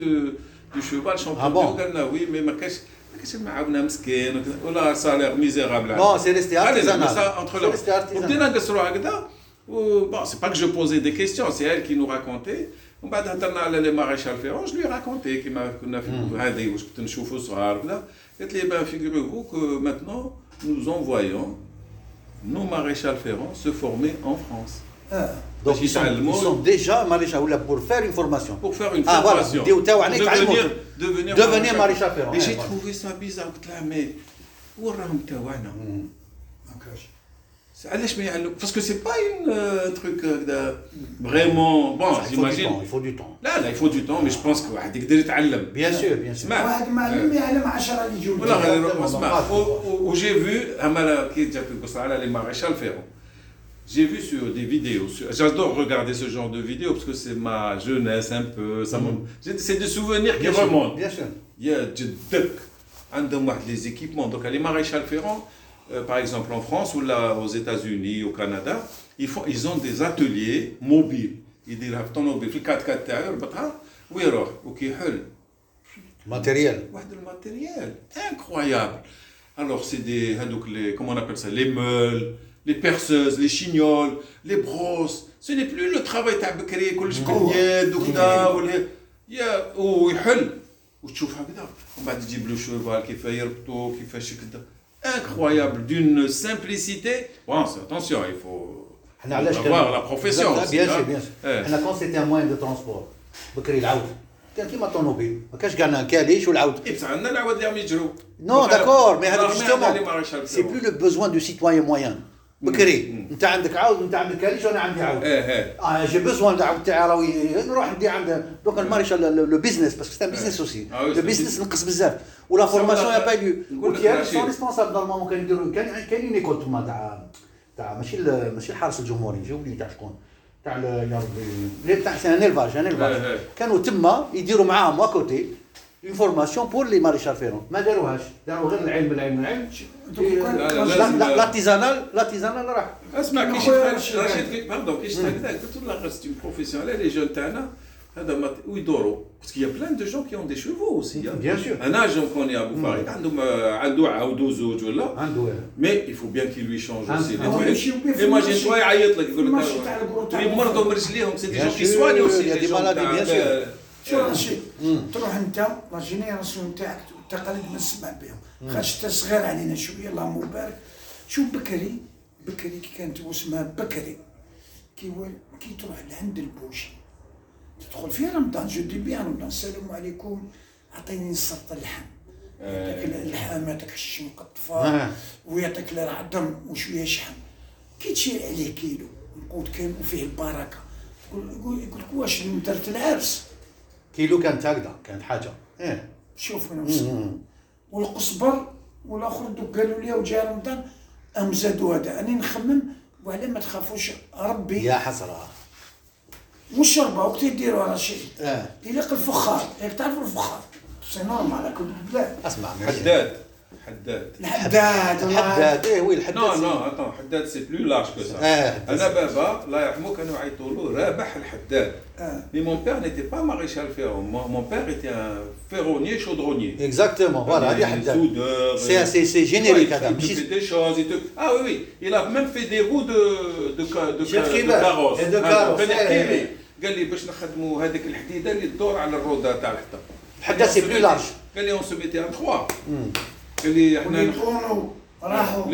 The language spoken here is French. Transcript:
du cheval champion. Oui, mais ma cache. معاونا مسكين ولا صالير ميزيرابل. Non, c'est resté artisanal. C'est resté artisanal. Bon, c'est pas que je posais des questions, c'est elle qui nous racontait. ومن بعد هضرنا على لي ماريشال فيرون، je lui ai raconté كيما كنا في هذه واش كنت نشوفوا صغار كذا. قالت لي ben figurez-vous que maintenant nous envoyons nos maréchal Ferrand se former en France. Donc ils sont déjà maréchal pour faire une formation. Pour faire une formation. Devenir maréchal Ferrand. Et j'ai trouvé ça bizarre. قلت لها mais وراهم تاعنا. Parce que c'est pas un truc vraiment bon, j'imagine. Il faut du temps. Là, il faut du temps, mais je pense que واحد يقدر يتعلم. Bien sûr, bien sûr. واحد معلم يعلم 10 اللي يجوا. Où j'ai vu كي جات القصة على les maréchal Ferrand. J'ai vu sur des vidéos, j'adore regarder ce genre de vidéos parce que c'est ma jeunesse un peu, c'est des souvenirs qui remontent. Bien sûr. Il y a des équipements, donc les maréchal Ferrand, par exemple en France ou là aux États-Unis, au Canada, ils ont des ateliers mobiles. Ils disent ton mobile, في 4x4 تاعو يربطها ويروح وكيحل. Matériel. Le matériel, incroyable. Alors c'est des, comment on appelle ça, les meules, les perceuses, les chignoles, les brosses. Ce n'est plus le travail تاع بكري كلش باليد وكذا ويحل وتشوف هكذا ومن بعد تجيب له شوفال كيف يربطوا كيفاش كذا. Incroyable, d'une simplicité. Bon, attention, il faut avoir la profession. Bien sûr, bien sûr. Quand c'était un moyen de transport, بكري العود كان كيما طونوبيل ما كانش كاع كاليش والعود. بصح عندنا العواد اللي راهم يجروا. Non, d'accord, mais c'est plus le besoin du citoyen moyen. بكري انت عندك عاود انت عندك كاليش وانا عندي عاود. J'ai besoin العاود تاعي راهي نروح ندي عند دوك الماريشال لو بيزنس باسكو سي ان بيزنس اوسي. لو بيزنس نقص بزاف ولا فورماسيون يا با ليو. وكيان سون ريسبونسابل نورمالمون كنديروا كاينين ايكول تما تاع ماشي الحرس الجمهوري نجيو لي تاع شكون تاع يا ربي تاع سي ان الفاج كانوا تما يديروا معاهم واكوتي une formation pour les maréchal Ferrand. ما داروهاش داروا غير العلم l'artisanal راح. اسمع كي رشيد باردون كي شفت هكذا قلت له c'est une profession les jeunes تاعنا هذا ويدوروا parce qu'il y a plein de gens qui ont des chevaux aussi. Bien sûr. انا جو كوني ابو فارق عنده عنده زوج ولا عنده mais il faut bien qu'il lui change aussi les trucs. Imagine toi يعيط لك يقول لك يمرضوا من رجليهم c'est des gens qui soignent aussi des maladies bien sûr. شو رشيد تروح انت لا جينيراسيون تاعك التقاليد ما نسمع بهم خاطش انت صغير علينا شويه اللهم بارك. شوف بكري كي كانت اسمها بكري كي تروح لعند البوشي تدخل في رمضان جو دي بيان رمضان السلام عليكم عطيني نصرط اللحم يعطيك اللحم يعطيك الشم مقطفه ويعطيك العظم وشويه شحم كي تشيل عليه كيلو نقود كامل وفيه البركه يقول لك واش درت العرس كيلو كانت هكذا كانت حاجه شوف انا والقصبر والاخر دوك قالوا لي وجا رمضان ام زادوا هذا انا نخمم وعلى ما تخافوش ربي يا حسره والشربه وقت يديروا على شيء يليق الفخار ياك تعرف الفخار سي نورمال هاك البلاد اسمع الحداد وي الحداد نو حداد سي بلو لارج كو سا. انا بابا الله يرحمه كانوا يعيطوا له رابح الحداد. Mais mon père n'était pas maréchal Ferrand. Mon père était un ferronnier chaudronnier. Exactement, voilà, هذه حداد. C'est générique هذا. Il fait des choses. Ah oui, il a même fait des roues de carrosse. قال لي باش نخدموا هذيك الحديده اللي تدور على الروضه تاع الحطه. الحداد سي بلو لارج. قال لي on se mettait à 3. قال لي احنا راحوا